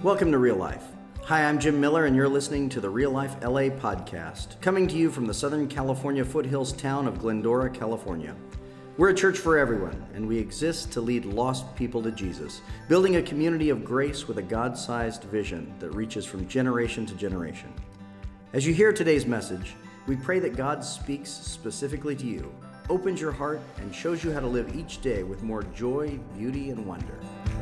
Welcome to Real Life. Hi, I'm Jim Miller, and you're listening to the Real Life LA podcast, coming to you from the Southern California foothills town of Glendora, California. We're a church for everyone, and we exist to lead lost people to Jesus, building a community of grace with a God-sized vision that reaches from generation to generation. As you hear today's message, we pray that God speaks specifically to you, opens your heart, and shows you how to live each day with more joy, beauty, and wonder.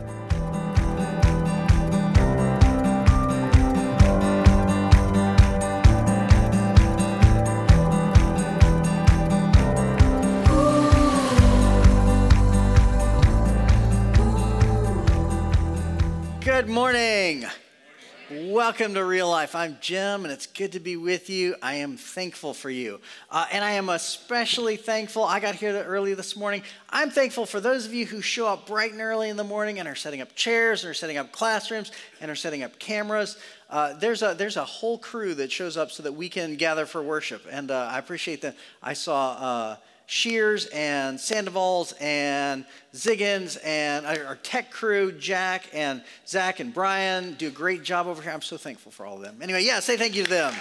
Good morning. Welcome to Real Life. I'm Jim, and it's good to be with you. I am thankful for you. And I am especially thankful. I got here early this morning. I'm thankful for those of you who show up bright and early in the morning and are setting up chairs, and are setting up classrooms, and are setting up cameras. There's a whole crew that shows up so that we can gather for worship. And I appreciate that. I saw Shears and Sandoval's and Ziggins and our tech crew, Jack and Zach and Brian, do a great job over here. I'm so thankful for all of them. Anyway, say thank you to them.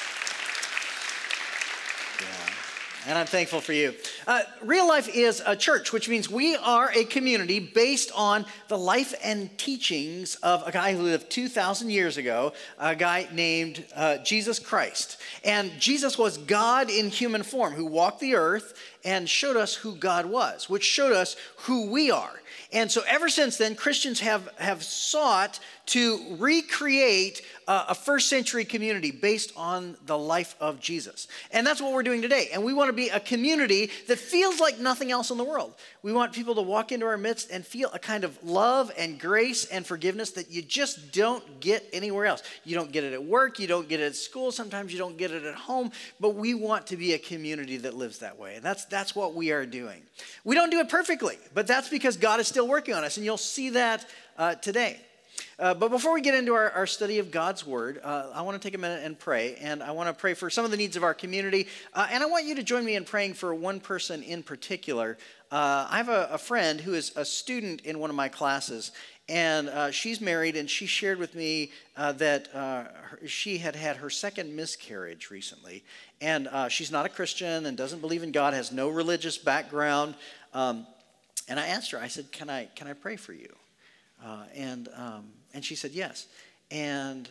And I'm thankful for you. Real Life is a church, which means we are a community based on the life and teachings of a guy who lived 2,000 years ago, a guy named Jesus Christ. And Jesus was God in human form who walked the earth and showed us who God was, which showed us who we are. And so ever since then, Christians have sought to recreate a first century community based on the life of Jesus. And that's what we're doing today. And we want to be a community that feels like nothing else in the world. We want people to walk into our midst and feel a kind of love and grace and forgiveness that you just don't get anywhere else. You don't get it at work, you don't get it at school, sometimes you don't get it at home, but we want to be a community that lives that way. And that's what we are doing. We don't do it perfectly, but that's because God is still working on us, and you'll see that today. But before we get into our study of God's Word, I want to take a minute and pray. And I want to pray for some of the needs of our community. And I want you to join me in praying for one person in particular. I have a friend who is a student in one of my classes. And she's married, and she shared with me that she had her second miscarriage recently. And she's not a Christian and doesn't believe in God, has no religious background. And I asked her, I said, can I pray for you? And she said yes, and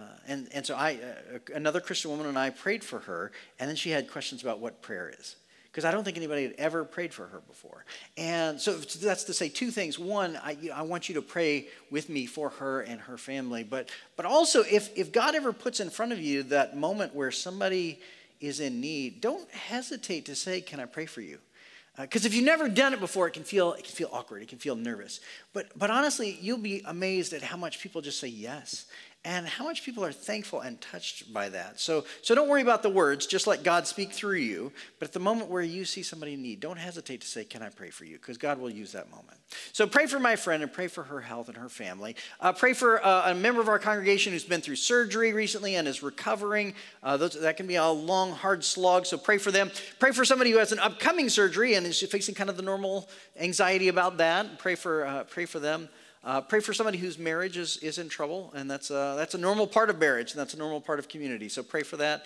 so another Christian woman and I prayed for her, and then she had questions about what prayer is, because I don't think anybody had ever prayed for her before. And so that's to say two things. One, I want you to pray with me for her and her family, but also if God ever puts in front of you that moment where somebody is in need, don't hesitate to say, can I pray for you? Because if you've never done it before, it can feel awkward, it can feel nervous. But honestly, you'll be amazed at how much people just say yes, and how much people are thankful and touched by that. So don't worry about the words, just let God speak through you. But at the moment where you see somebody in need, don't hesitate to say, can I pray for you? Because God will use that moment. So pray for my friend and pray for her health and her family. Pray for a member of our congregation who's been through surgery recently and is recovering. That can be a long, hard slog, so pray for them. Pray for somebody who has an upcoming surgery and is facing kind of the normal anxiety about that. Pray for them. Pray for somebody whose marriage is in trouble, and that's a normal part of marriage, and that's a normal part of community. So pray for that,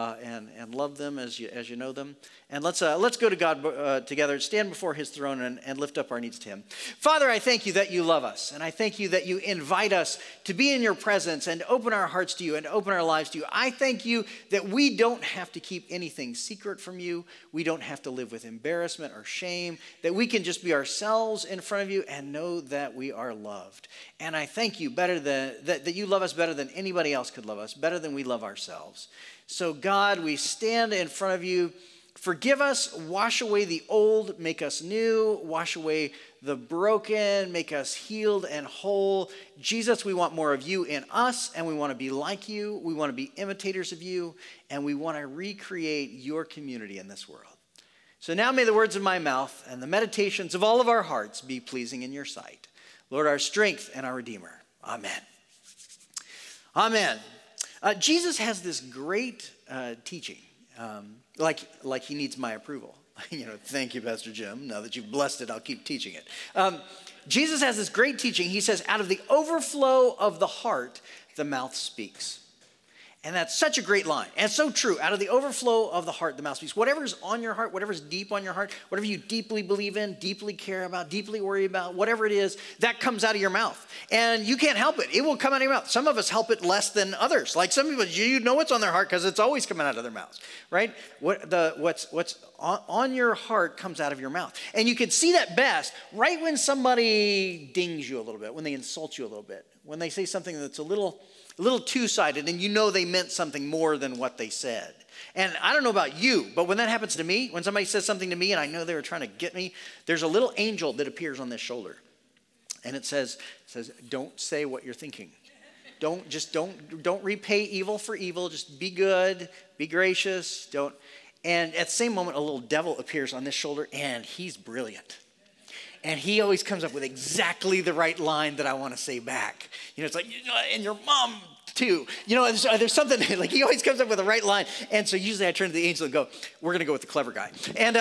and love them as you know them. And let's go to God together, stand before His throne, and lift up our needs to Him. Father, I thank you that you love us, and I thank you that you invite us to be in your presence and open our hearts to you and open our lives to you. I thank you that we don't have to keep anything secret from you. We don't have to live with embarrassment or shame, that we can just be ourselves in front of you and know that we are loved. And I thank you that you love us better than anybody else could love us, better than we love ourselves. So God, we stand in front of you. Forgive us, wash away the old, make us new, wash away the broken, make us healed and whole. Jesus, we want more of you in us, and we want to be like you. We want to be imitators of you, and we want to recreate your community in this world. So now may the words of my mouth and the meditations of all of our hearts be pleasing in your sight. Lord, our strength and our Redeemer. Amen. Amen. Jesus has this great teaching Like he needs my approval. Thank you, Pastor Jim. Now that you've blessed it, I'll keep teaching it. Jesus has this great teaching. He says, out of the overflow of the heart, the mouth speaks. And that's such a great line. And it's so true. Out of the overflow of the heart, the mouth speaks. Whatever's on your heart, whatever's deep on your heart, whatever you deeply believe in, deeply care about, deeply worry about, whatever it is, that comes out of your mouth. And you can't help it. It will come out of your mouth. Some of us help it less than others. Like some people, you know what's on their heart because it's always coming out of their mouths, right? What's on your heart comes out of your mouth. And you can see that best right when somebody dings you a little bit, when they insult you a little bit, when they say something that's a little two-sided, and they meant something more than what they said. And I don't know about you, but when that happens to me, when somebody says something to me and I know they were trying to get me, there's a little angel that appears on this shoulder. And it says, don't say what you're thinking. Don't repay evil for evil. Just be good, be gracious. And at the same moment, a little devil appears on this shoulder, and he's brilliant. And he always comes up with exactly the right line that I want to say back. It's like, and your mom too. There's something, like he always comes up with the right line. And so usually I turn to the angel and go, we're going to go with the clever guy. And,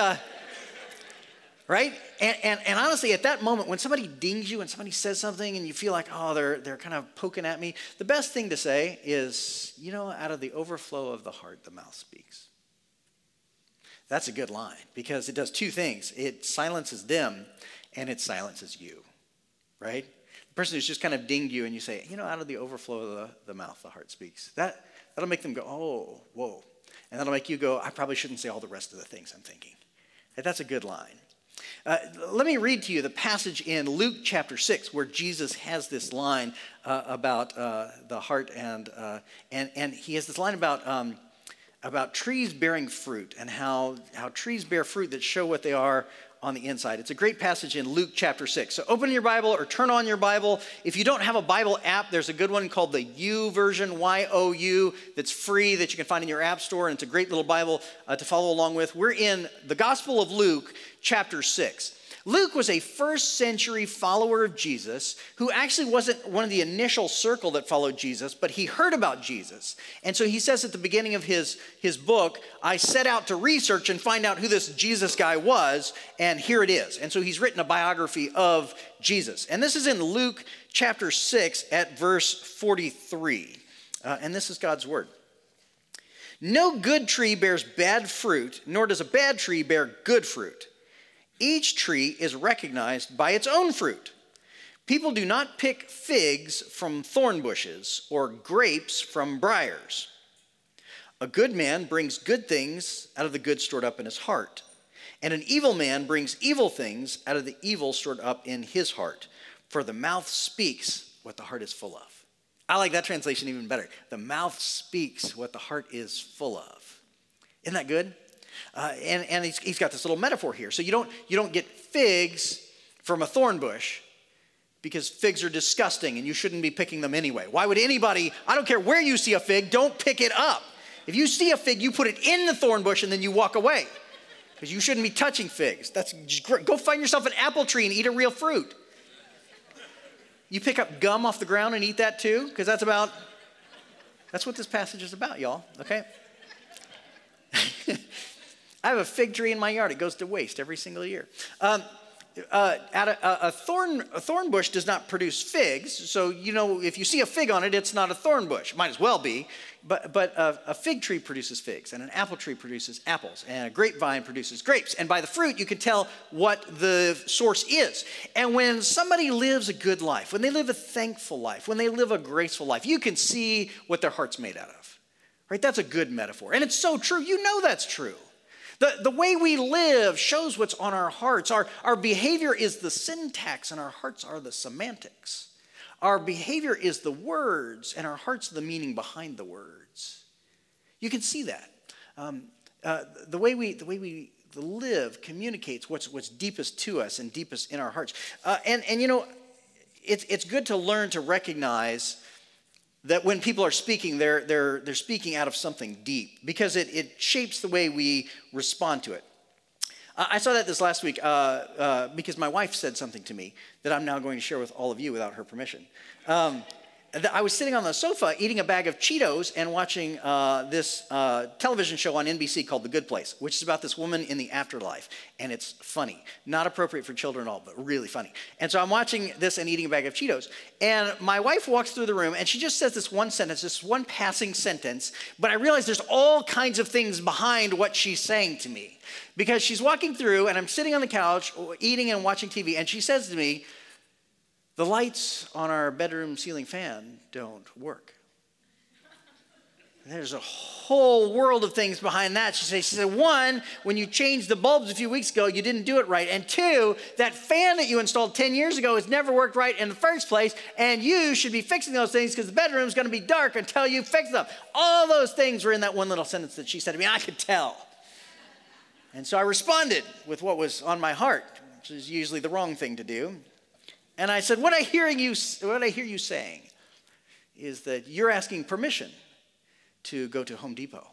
right? And honestly, at that moment, when somebody dings you and somebody says something and you feel like, oh, they're kind of poking at me, the best thing to say is, out of the overflow of the heart, the mouth speaks. That's a good line because it does two things. It silences them and it silences you, right? The person who's just kind of dinged you and you say, out of the overflow of the mouth, the heart speaks. That'll make them go, oh, whoa. And that'll make you go, I probably shouldn't say all the rest of the things I'm thinking. That's a good line. Let me read to you the passage in Luke chapter 6 where Jesus has this line about the heart and he has this line about trees bearing fruit and how trees bear fruit that show what they are on the inside. It's a great passage in Luke chapter 6. So open your Bible or turn on your Bible. If you don't have a Bible app, there's a good one called the U version, Y-O-U, that's free that you can find in your app store. And it's a great little Bible to follow along with. We're in the Gospel of Luke chapter 6. Luke was a first century follower of Jesus who actually wasn't one of the initial circle that followed Jesus, but he heard about Jesus. And so he says at the beginning of his book, I set out to research and find out who this Jesus guy was, and here it is. And so he's written a biography of Jesus. And this is in Luke chapter 6 at verse 43. And this is God's word. No good tree bears bad fruit, nor does a bad tree bear good fruit. Each tree is recognized by its own fruit. People do not pick figs from thorn bushes or grapes from briars. A good man brings good things out of the good stored up in his heart, and an evil man brings evil things out of the evil stored up in his heart. For the mouth speaks what the heart is full of. I like that translation even better. The mouth speaks what the heart is full of. Isn't that good? And he's got this little metaphor here. So you don't get figs from a thorn bush because figs are disgusting and you shouldn't be picking them anyway. Why would anybody, I don't care where you see a fig, don't pick it up. If you see a fig, you put it in the thorn bush and then you walk away because you shouldn't be touching figs. That's just great. Go find yourself an apple tree and eat a real fruit. You pick up gum off the ground and eat that too because that's what this passage is about, y'all, okay? I have a fig tree in my yard. It goes to waste every single year. A thorn bush does not produce figs. So, if you see a fig on it, it's not a thorn bush. Might as well be. But a fig tree produces figs, and an apple tree produces apples, and a grapevine produces grapes. And by the fruit, you can tell what the source is. And when somebody lives a good life, when they live a thankful life, when they live a graceful life, you can see what their heart's made out of. Right? That's a good metaphor. And it's so true. You know that's true. The way we live shows what's on our hearts. Our behavior is the syntax and our hearts are the semantics. Our behavior is the words and our hearts the meaning behind the words. You can see that. The way we live communicates what's deepest to us and deepest in our hearts. It's good to learn to recognize that when people are speaking, they're speaking out of something deep because it shapes the way we respond to it. I saw that this last week because my wife said something to me that I'm now going to share with all of you without her permission. I was sitting on the sofa eating a bag of Cheetos and watching this television show on NBC called The Good Place, which is about this woman in the afterlife. And it's funny. Not appropriate for children at all, but really funny. And so I'm watching this and eating a bag of Cheetos. And my wife walks through the room and she just says this one sentence, this one passing sentence. But I realize there's all kinds of things behind what she's saying to me. Because she's walking through and I'm sitting on the couch eating and watching TV. And she says to me, "The lights on our bedroom ceiling fan don't work." And there's a whole world of things behind that. She said, one, when you changed the bulbs a few weeks ago, you didn't do it right. And two, that fan that you installed 10 years ago has never worked right in the first place. And you should be fixing those things because the bedroom's going to be dark until you fix them. All those things were in that one little sentence that she said to me. I could tell. And so I responded with what was on my heart, which is usually the wrong thing to do. And I said, what I hear you saying is that you're asking permission to go to Home Depot.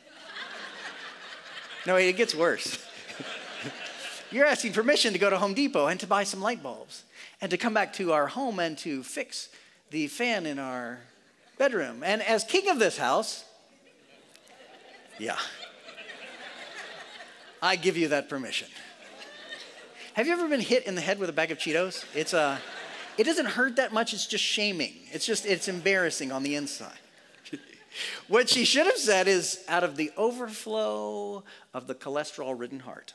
No, it gets worse. You're asking permission to go to Home Depot and to buy some light bulbs and to come back to our home and to fix the fan in our bedroom. And as king of this house, yeah, I give you that permission. Have you ever been hit in the head with a bag of Cheetos? It doesn't hurt that much. It's just shaming. It's embarrassing on the inside. What she should have said is, out of the overflow of the cholesterol-ridden heart.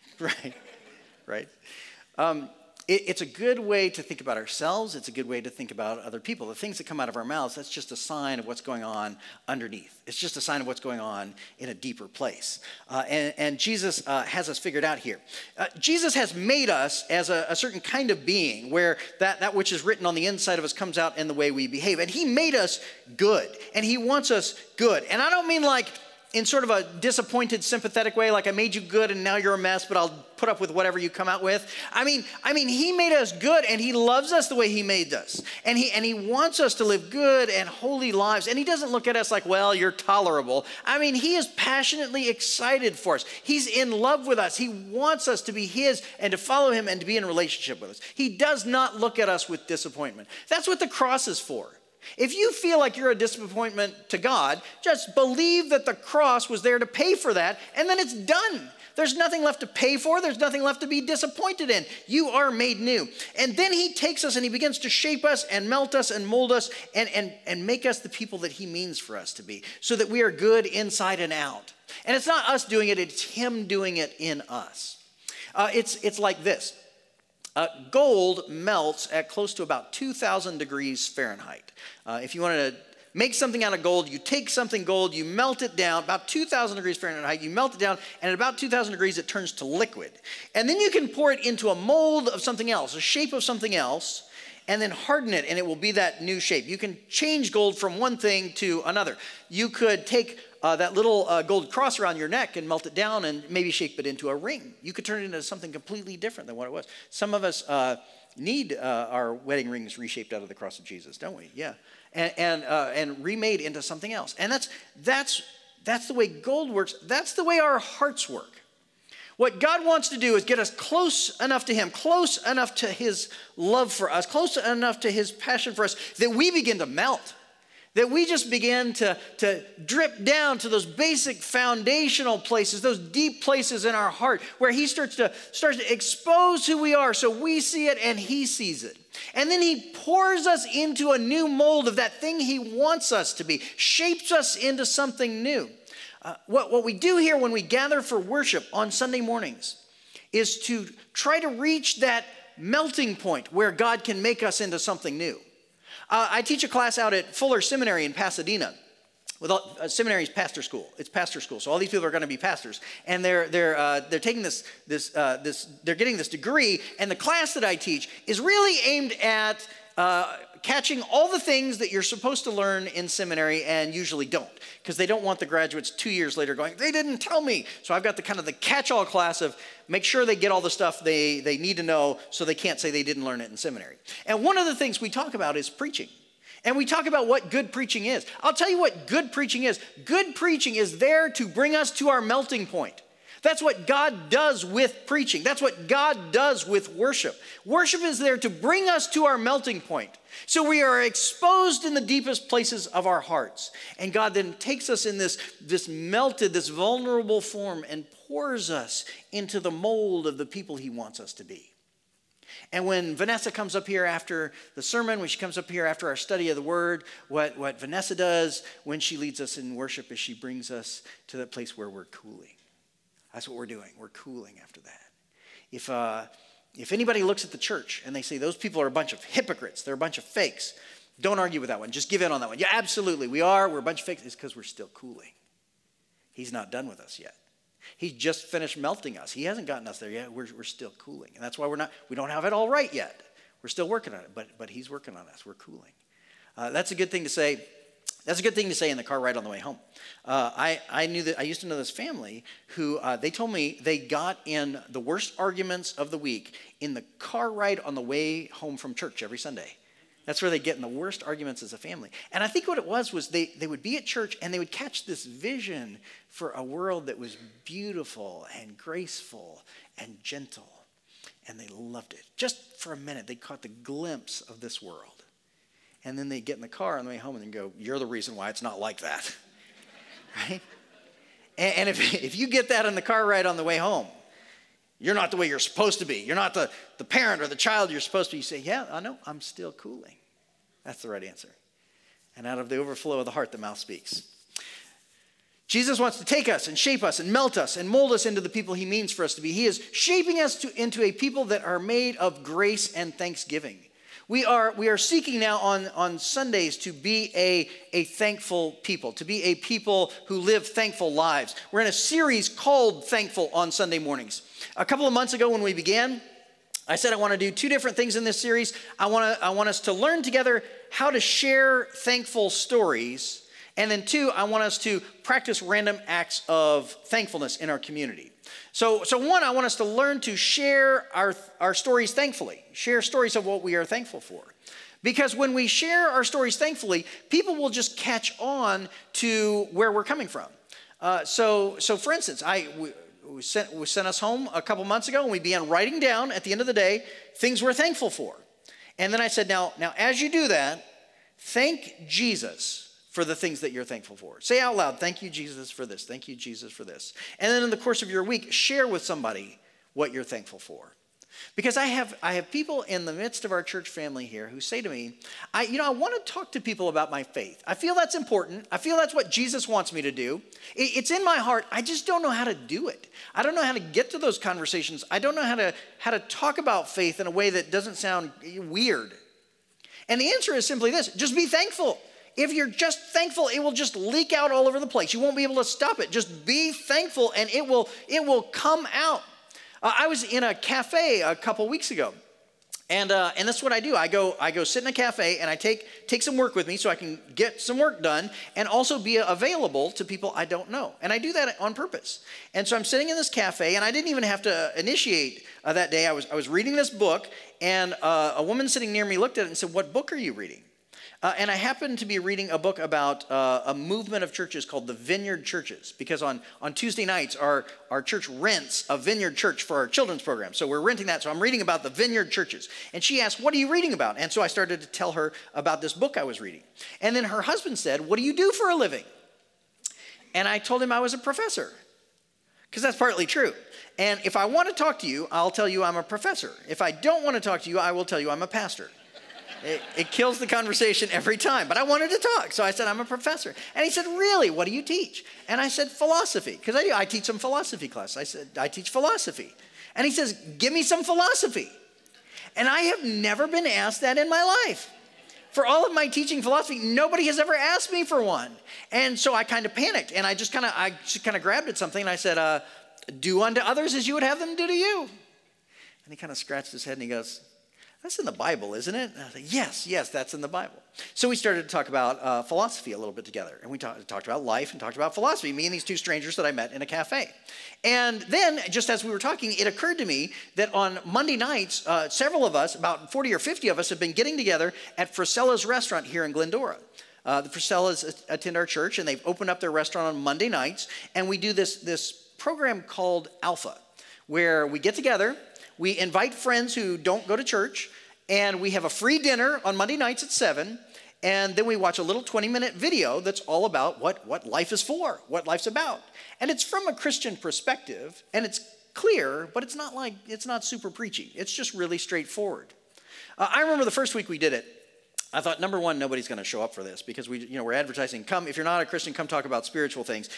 Right. It's a good way to think about ourselves. It's a good way to think about other people. The things that come out of our mouths, that's just a sign of what's going on underneath. It's just a sign of what's going on in a deeper place. And Jesus has us figured out here. Jesus has made us as a certain kind of being where that which is written on the inside of us comes out in the way we behave. And he made us good. And he wants us good. And I don't mean like in sort of a disappointed, sympathetic way, like I made you good and now you're a mess, but I'll put up with whatever you come out with. I mean, he made us good and he loves us the way he made us. And he wants us to live good and holy lives. And he doesn't look at us like, well, you're tolerable. I mean, he is passionately excited for us. He's in love with us. He wants us to be his and to follow him and to be in a relationship with us. He does not look at us with disappointment. That's what the cross is for. If you feel like you're a disappointment to God, just believe that the cross was there to pay for that, and then it's done. There's nothing left to pay for. There's nothing left to be disappointed in. You are made new. And then he takes us and he begins to shape us and melt us and mold us and make us the people that he means for us to be, so that we are good inside and out. And it's not us doing it, it's him doing it in us. It's like this. Gold melts at close to about 2,000 degrees Fahrenheit. If you wanted to make something out of gold, you take something gold, you melt it down, about 2,000 degrees Fahrenheit, you melt it down, and at about 2,000 degrees it turns to liquid. And then you can pour it into a mold of something else, a shape of something else, and then harden it, and it will be that new shape. You can change gold from one thing to another. You could take that little gold cross around your neck and melt it down and maybe shape it into a ring. You could turn it into something completely different than what it was. Some of us need our wedding rings reshaped out of the cross of Jesus, don't we? Yeah, and remade into something else. And that's the way gold works. That's the way our hearts work. What God wants to do is get us close enough to him, close enough to his love for us, close enough to his passion for us, that we begin to melt. That we just begin to drip down to those basic foundational places, those deep places in our heart where he starts to expose who we are so we see it and he sees it. And then he pours us into a new mold of that thing he wants us to be, shapes us into something new. What we do here when we gather for worship on Sunday mornings is to try to reach that melting point where God can make us into something new. I teach a class out at Fuller Seminary in Pasadena. Seminary is pastor school. It's pastor school. So all these people are going to be pastors, and they're taking they're getting this degree. And the class that I teach is really aimed at catching all the things that you're supposed to learn in seminary and usually don't, because they don't want the graduates 2 years later going, they didn't tell me. So I've got the kind of the catch-all class of make sure they get all the stuff they need to know so they can't say they didn't learn it in seminary. And one of the things we talk about is preaching. And we talk about what good preaching is. I'll tell you what good preaching is. Good preaching is there to bring us to our melting point. That's what God does with preaching. That's what God does with worship. Worship is there to bring us to our melting point. So we are exposed in the deepest places of our hearts. And God then takes us in this melted, this vulnerable form and pours us into the mold of the people he wants us to be. And when Vanessa comes up here after the sermon, when she comes up here after our study of the word, what Vanessa does when she leads us in worship is she brings us to that place where we're cooling. That's what we're doing. We're cooling after that. If anybody looks at the church and they say those people are a bunch of hypocrites, they're a bunch of fakes, don't argue with that one. Just give in on that one. Yeah, absolutely, we are. We're a bunch of fakes. It's because we're still cooling. He's not done with us yet. He just finished melting us. He hasn't gotten us there yet. We're still cooling. And that's why we don't have it all right yet. We're still working on it, but he's working on us. We're cooling. That's a good thing to say. That's a good thing to say in the car ride on the way home. I used to know this family who they told me they got in the worst arguments of the week in the car ride on the way home from church every Sunday. That's where they get in the worst arguments as a family. And I think what it was they would be at church and they would catch this vision for a world that was beautiful and graceful and gentle. And they loved it. Just for a minute, they caught the glimpse of this world. And then they get in the car on the way home and then go, you're the reason why it's not like that, right? And if you get that in the car ride on the way home, you're not the way you're supposed to be. You're not the parent or the child you're supposed to be. You say, yeah, I know, I'm still cooling. That's the right answer. And out of the overflow of the heart, the mouth speaks. Jesus wants to take us and shape us and melt us and mold us into the people he means for us to be. He is shaping us into a people that are made of grace and thanksgiving. We are seeking now on Sundays to be a thankful people, to be a people who live thankful lives. We're in a series called Thankful on Sunday mornings. A couple of months ago when we began, I said I want to do two different things in this series. I want us to learn together how to share thankful stories. And then two, I want us to practice random acts of thankfulness in our community. So one, I want us to learn to share our stories thankfully, share stories of what we are thankful for. Because when we share our stories thankfully, people will just catch on to where we're coming from. So for instance, we sent us home a couple months ago and we began writing down at the end of the day things we're thankful for. And then I said, now as you do that, thank Jesus for the things that you're thankful for. Say out loud, thank you, Jesus, for this. Thank you, Jesus, for this. And then in the course of your week, share with somebody what you're thankful for. Because I have people in the midst of our church family here who say to me, I want to talk to people about my faith. I feel that's important. I feel that's what Jesus wants me to do. It's in my heart. I just don't know how to do it. I don't know how to get to those conversations. I don't know how to talk about faith in a way that doesn't sound weird. And the answer is simply this: just be thankful. If you're just thankful, it will just leak out all over the place. You won't be able to stop it. Just be thankful and it will come out. I was in a cafe a couple weeks ago. And that's what I do. I go sit in a cafe and I take some work with me so I can get some work done and also be available to people I don't know. And I do that on purpose. And so I'm sitting in this cafe and I didn't even have to initiate that day. I was reading this book and a woman sitting near me looked at it and said, "What book are you reading?" And I happened to be reading a book about a movement of churches called the Vineyard Churches, because on Tuesday nights, our church rents a Vineyard Church for our children's program. So we're renting that. So I'm reading about the Vineyard Churches. And she asked, "What are you reading about?" And so I started to tell her about this book I was reading. And then her husband said, "What do you do for a living?" And I told him I was a professor, because that's partly true. And if I want to talk to you, I'll tell you I'm a professor. If I don't want to talk to you, I will tell you I'm a pastor. It kills the conversation every time, but I wanted to talk. So I said, "I'm a professor." And he said, "Really? What do you teach?" And I said, "Philosophy," because I teach some philosophy class. I said, "I teach philosophy." And he says, "Give me some philosophy." And I have never been asked that in my life. For all of my teaching philosophy, nobody has ever asked me for one. And so I kind of panicked, and I just kind of grabbed at something, and I said, "Do unto others as you would have them do to you." And he kind of scratched his head, and he goes, "That's in the Bible, isn't it?" And I was like, yes, that's in the Bible. So we started to talk about philosophy a little bit together. And we talked about life and talked about philosophy, me and these two strangers that I met in a cafe. And then, just as we were talking, it occurred to me that on Monday nights, several of us, about 40 or 50 of us, have been getting together at Frisella's restaurant here in Glendora. The Frisellas attend our church, and they've opened up their restaurant on Monday nights. And we do this program called Alpha, where we get together, we invite friends who don't go to church, and we have a free dinner on Monday nights at 7, and then we watch a little 20-minute video that's all about what life is for, what life's about. And it's from a Christian perspective, and it's clear, but it's not super preachy. It's just really straightforward. I remember the first week we did it, I thought, number one, nobody's going to show up for this because we're advertising, come, if you're not a Christian, come talk about spiritual things.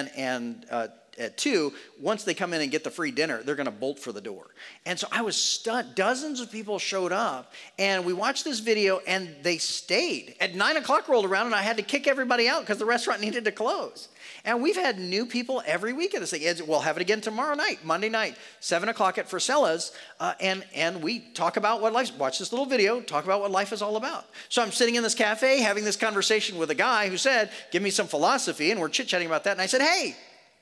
And at 2, once they come in and get the free dinner, they're going to bolt for the door. And so I was stunned. Dozens of people showed up, and we watched this video, and they stayed. At 9 o'clock rolled around, and I had to kick everybody out because the restaurant needed to close. And we've had new people every week at this thing. We'll have it again tomorrow night, Monday night, 7 o'clock at Frisella's, and we talk about what life, watch this little video, talk about what life is all about. So I'm sitting in this cafe having this conversation with a guy who said, give me some philosophy, and we're chit-chatting about that. And I said, hey,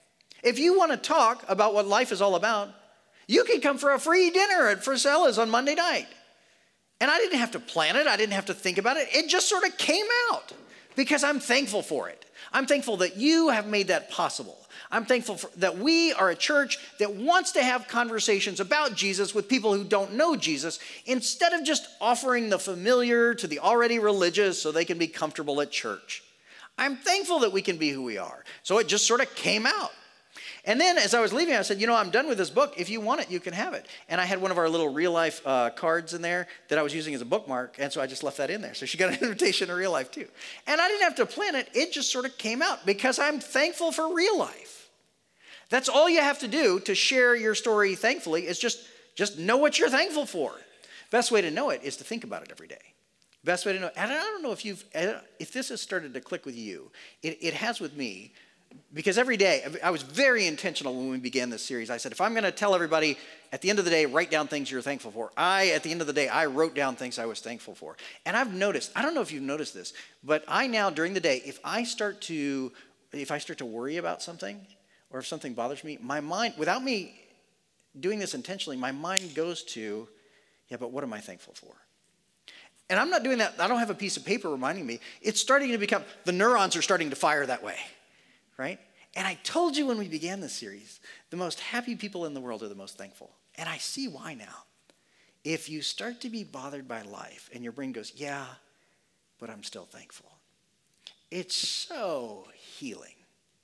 if you want to talk about what life is all about, you can come for a free dinner at Frisella's on Monday night. And I didn't have to plan it. I didn't have to think about it. It just sort of came out because I'm thankful for it. I'm thankful that you have made that possible. I'm thankful that we are a church that wants to have conversations about Jesus with people who don't know Jesus instead of just offering the familiar to the already religious so they can be comfortable at church. I'm thankful that we can be who we are. So it just sort of came out. And then as I was leaving, I said, I'm done with this book. If you want it, you can have it. And I had one of our little real life cards in there that I was using as a bookmark. And so I just left that in there. So she got an invitation to real life too. And I didn't have to plan it. It just sort of came out because I'm thankful for real life. That's all you have to do to share your story thankfully is just know what you're thankful for. Best way to know it is to think about it every day. Best way to know it. And I don't know if this has started to click with you. It has with me. Because every day, I was very intentional when we began this series. I said, if I'm going to tell everybody, at the end of the day, write down things you're thankful for. At the end of the day, I wrote down things I was thankful for. And I've noticed, I don't know if you've noticed this, but I now, during the day, if I start to worry about something, or if something bothers me, my mind, without me doing this intentionally, my mind goes to, yeah, but what am I thankful for? And I'm not doing that. I don't have a piece of paper reminding me. It's starting to become, the neurons are starting to fire that way. Right? And I told you when we began this series, the most happy people in the world are the most thankful. And I see why now. If you start to be bothered by life and your brain goes, yeah, but I'm still thankful. It's so healing.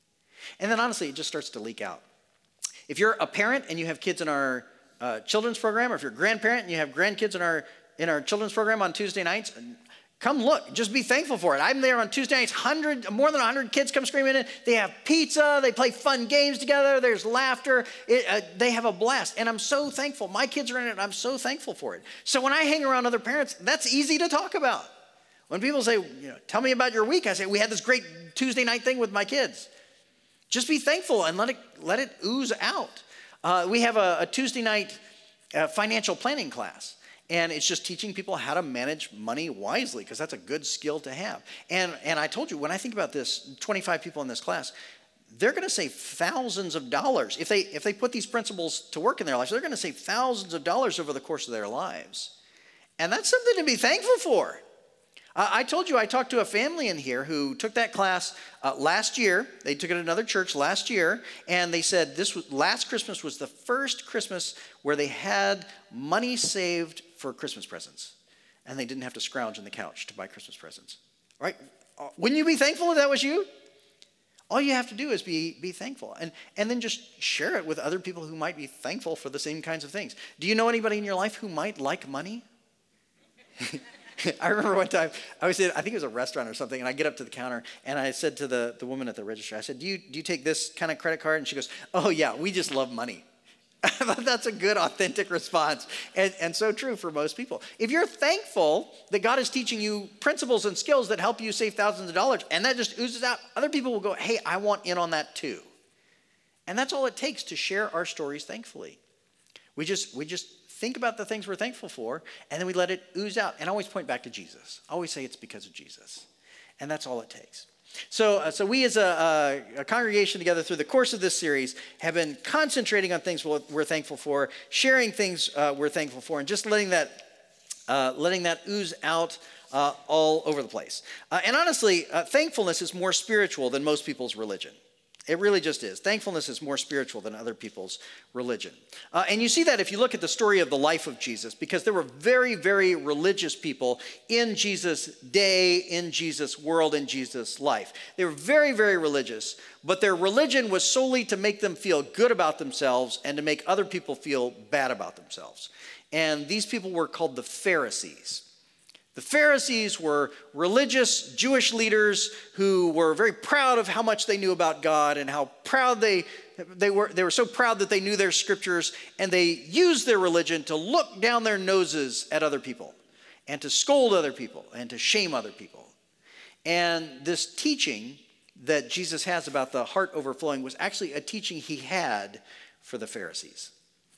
And then honestly, it just starts to leak out. If you're a parent and you have kids in our children's program, or if you're a grandparent and you have grandkids in our children's program on Tuesday nights, come look. Just be thankful for it. I'm there on Tuesday nights. More than 100 kids come screaming in. They have pizza. They play fun games together. There's laughter. They have a blast. And I'm so thankful. My kids are in it, and I'm so thankful for it. So when I hang around other parents, that's easy to talk about. When people say, tell me about your week, I say, we had this great Tuesday night thing with my kids. Just be thankful and let it ooze out. We have a Tuesday night financial planning class. And it's just teaching people how to manage money wisely, because that's a good skill to have. And I told you, when I think about this, 25 people in this class, they're going to save thousands of dollars. If they put these principles to work in their lives, they're going to save thousands of dollars over the course of their lives. And that's something to be thankful for. I told you, I talked to a family in here who took that class last year. They took it at another church last year, and they said last Christmas was the first Christmas where they had money saved for Christmas presents, and they didn't have to scrounge on the couch to buy Christmas presents. Right? Wouldn't you be thankful if that was you? All you have to do is be thankful, and then just share it with other people who might be thankful for the same kinds of things. Do you know anybody in your life who might like money? I remember one time I was in, I think it was a restaurant or something, and I get up to the counter and I said to the woman at the register, I said, do you take this kind of credit card? And she goes, oh yeah, we just love money. I thought that's a good, authentic response, and so true for most people. If you're thankful that God is teaching you principles and skills that help you save thousands of dollars, and that just oozes out, other people will go, hey, I want in on that too. And that's all it takes to share our stories thankfully. We just think about the things we're thankful for, and then we let it ooze out. And I always point back to Jesus. I always say it's because of Jesus. And that's all it takes. So we as a congregation together through the course of this series have been concentrating on things we're thankful for, sharing things we're thankful for, and just letting that ooze out all over the place. And honestly, thankfulness is more spiritual than most people's religion. It really just is. Thankfulness is more spiritual than other people's religion. And you see that if you look at the story of the life of Jesus, because there were very, very religious people in Jesus' day, in Jesus' world, in Jesus' life. They were very, very religious, but their religion was solely to make them feel good about themselves and to make other people feel bad about themselves. And these people were called the Pharisees. The Pharisees were religious Jewish leaders who were very proud of how much they knew about God and how proud they were so proud that they knew their scriptures, and they used their religion to look down their noses at other people and to scold other people and to shame other people. And this teaching that Jesus has about the heart overflowing was actually a teaching he had for the Pharisees.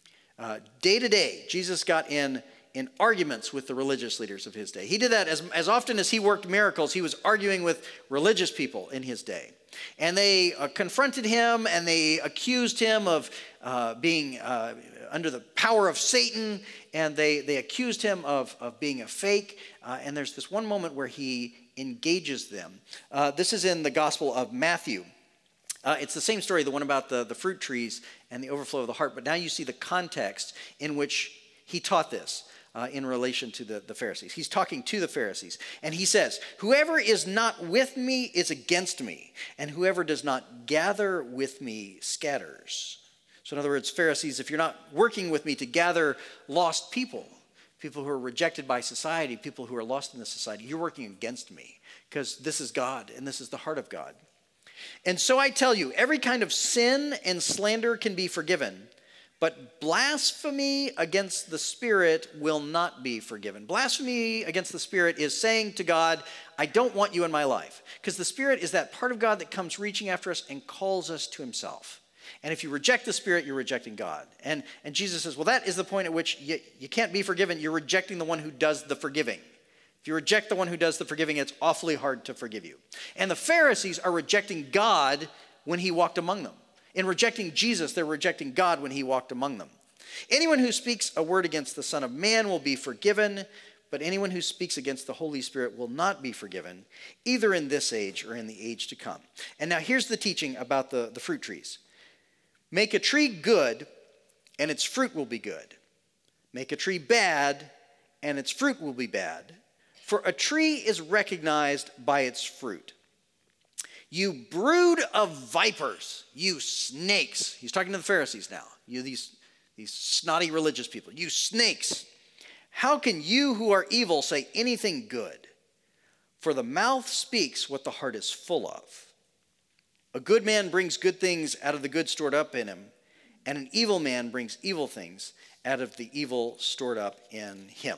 Day to day, Jesus got in arguments with the religious leaders of his day. He did that as often as he worked miracles. He was arguing with religious people in his day. And they confronted him and they accused him of being under the power of Satan. And they accused him of being a fake. And there's this one moment where he engages them. This is in the Gospel of Matthew. It's the same story, the one about the fruit trees and the overflow of the heart. But now you see the context in which he taught this. In relation to the Pharisees. He's talking to the Pharisees. And he says, whoever is not with me is against me, and whoever does not gather with me scatters. So in other words, Pharisees, if you're not working with me to gather lost people who are rejected by society, people who are lost in the society, you're working against me, because this is God, and this is the heart of God. And so I tell you, every kind of sin and slander can be forgiven, but blasphemy against the Spirit will not be forgiven. Blasphemy against the Spirit is saying to God, I don't want you in my life. Because the Spirit is that part of God that comes reaching after us and calls us to himself. And if you reject the Spirit, you're rejecting God. And Jesus says, well, that is the point at which you can't be forgiven. You're rejecting the one who does the forgiving. If you reject the one who does the forgiving, it's awfully hard to forgive you. And the Pharisees are rejecting God when he walked among them. In rejecting Jesus, they're rejecting God when he walked among them. Anyone who speaks a word against the Son of Man will be forgiven, but anyone who speaks against the Holy Spirit will not be forgiven, either in this age or in the age to come. And now here's the teaching about the fruit trees. Make a tree good, and its fruit will be good. Make a tree bad, and its fruit will be bad. For a tree is recognized by its fruit. You brood of vipers, you snakes. He's talking to the Pharisees now. You these snotty religious people. You snakes. How can you who are evil say anything good? For the mouth speaks what the heart is full of. A good man brings good things out of the good stored up in him, and an evil man brings evil things out of the evil stored up in him.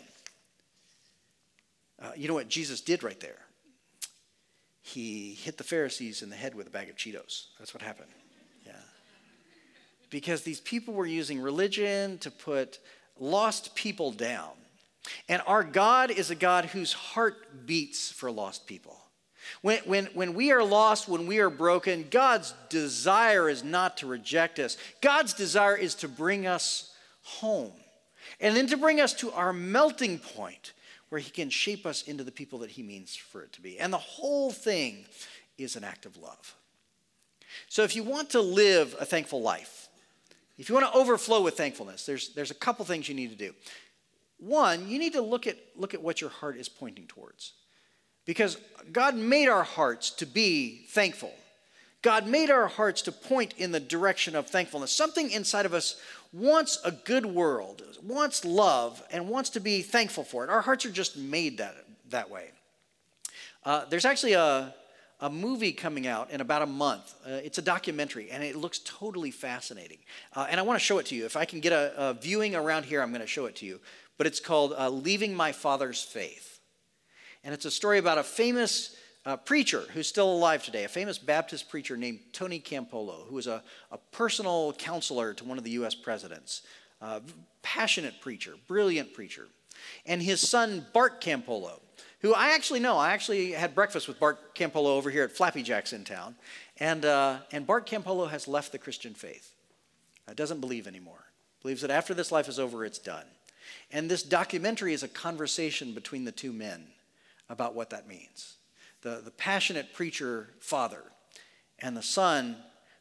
You know what Jesus did right there? He hit the Pharisees in the head with a bag of Cheetos. That's what happened. Yeah. Because these people were using religion to put lost people down. And our God is a God whose heart beats for lost people. When we are lost, when we are broken, God's desire is not to reject us. God's desire is to bring us home. And then to bring us to our melting point, where he can shape us into the people that he means for it to be. And the whole thing is an act of love. So if you want to live a thankful life, if you want to overflow with thankfulness, there's a couple things you need to do. One, you need to look at what your heart is pointing towards. Because God made our hearts to be thankful. God made our hearts to point in the direction of thankfulness. Something inside of us wants a good world, wants love, and wants to be thankful for it. Our hearts are just made that way. There's actually a movie coming out in about a month. It's a documentary, and it looks totally fascinating. And I want to show it to you. If I can get a viewing around here, I'm going to show it to you. But it's called Leaving My Father's Faith. And it's a story about a famous preacher who's still alive today, a famous Baptist preacher named Tony Campolo, who was a personal counselor to one of the U.S. presidents. Passionate preacher, brilliant preacher. And his son, Bart Campolo, who I actually know. I actually had breakfast with Bart Campolo over here at Flappy Jack's in town. And Bart Campolo has left the Christian faith. Doesn't believe anymore. Believes that after this life is over, it's done. And this documentary is a conversation between the two men about what that means. The passionate preacher father and the son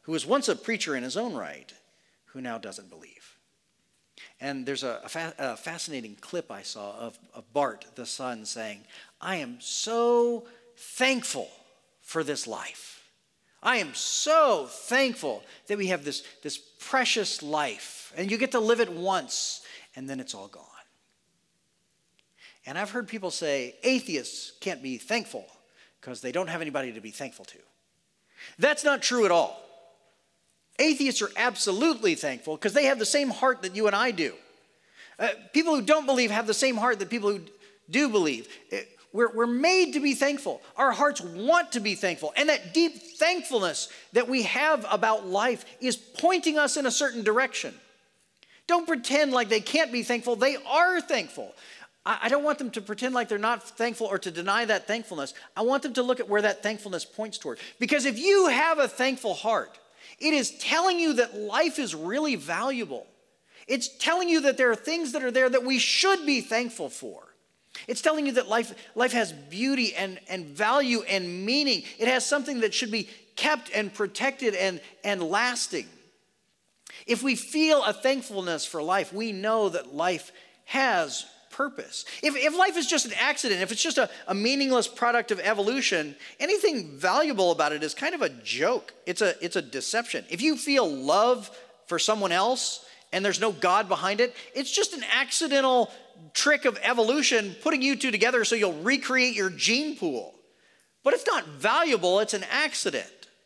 who was once a preacher in his own right, who now doesn't believe. And there's a fascinating clip I saw of Bart, the son, saying, I am so thankful for this life. I am so thankful that we have this precious life, and you get to live it once, and then it's all gone. And I've heard people say atheists can't be thankful because they don't have anybody to be thankful to. That's not true at all. Atheists are absolutely thankful because they have the same heart that you and I do. People who don't believe have the same heart that people who do believe. We're made to be thankful. Our hearts want to be thankful. And that deep thankfulness that we have about life is pointing us in a certain direction. Don't pretend like they can't be thankful. They are thankful. I don't want them to pretend like they're not thankful or to deny that thankfulness. I want them to look at where that thankfulness points toward. Because if you have a thankful heart, it is telling you that life is really valuable. It's telling you that there are things that are there that we should be thankful for. It's telling you that life has beauty and value and meaning. It has something that should be kept and protected and lasting. If we feel a thankfulness for life, we know that life has purpose. If life is just an accident, if it's just a meaningless product of evolution, anything valuable about it is kind of a joke. It's a deception. If you feel love for someone else and there's no God behind it, it's just an accidental trick of evolution putting you two together so you'll recreate your gene pool. But it's not valuable, it's an accident.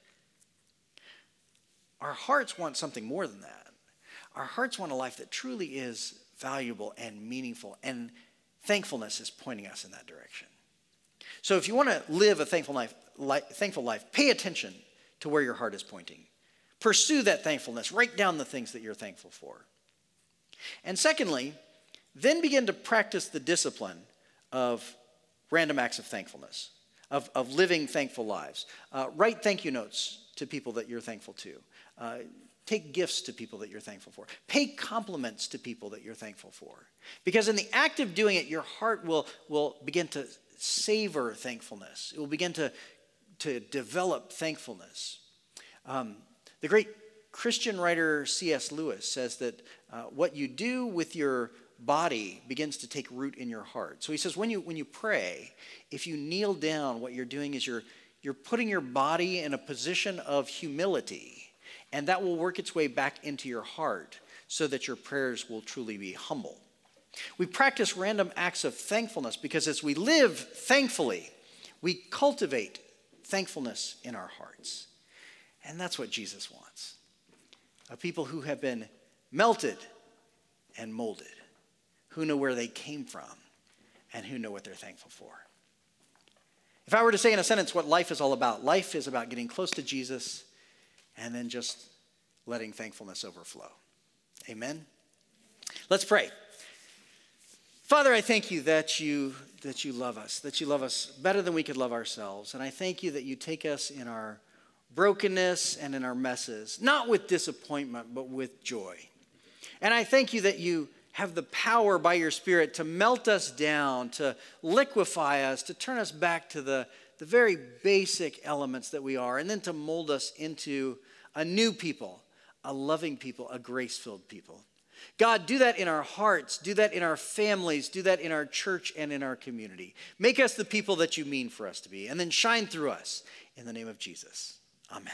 Our hearts want something more than that. Our hearts want a life that truly is valuable and meaningful, and thankfulness is pointing us in that direction. So if you want to live a thankful life, pay attention to where your heart is pointing. Pursue that thankfulness. Write down the things that you're thankful for. And secondly, then begin to practice the discipline of random acts of thankfulness, of living thankful lives. Write thank you notes to people that you're thankful to. Take gifts to people that you're thankful for. Pay compliments to people that you're thankful for. Because in the act of doing it, your heart will begin to savor thankfulness. It will begin to develop thankfulness. The great Christian writer C.S. Lewis says that what you do with your body begins to take root in your heart. So he says when you pray, if you kneel down, what you're doing is you're putting your body in a position of humility. And that will work its way back into your heart so that your prayers will truly be humble. We practice random acts of thankfulness because as we live thankfully, we cultivate thankfulness in our hearts. And that's what Jesus wants. A people who have been melted and molded, who know where they came from, and who know what they're thankful for. If I were to say in a sentence what life is all about, life is about getting close to Jesus and then just letting thankfulness overflow. Amen? Let's pray. Father, I thank you that you love us better than we could love ourselves. And I thank you that you take us in our brokenness and in our messes, not with disappointment, but with joy. And I thank you that you have the power by your Spirit to melt us down, to liquefy us, to turn us back to the very basic elements that we are, and then to mold us into a new people, a loving people, a grace-filled people. God, do that in our hearts, do that in our families, do that in our church and in our community. Make us the people that you mean for us to be, and then shine through us in the name of Jesus. Amen.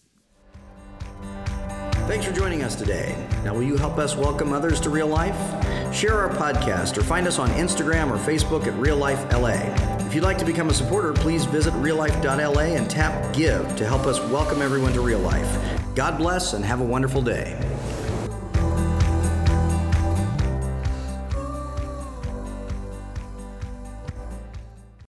Thanks for joining us today. Now, will you help us welcome others to Real Life? Share our podcast or find us on Instagram or Facebook at Real Life LA. If you'd like to become a supporter, please visit reallife.la and tap Give to help us welcome everyone to Real Life. God bless and have a wonderful day.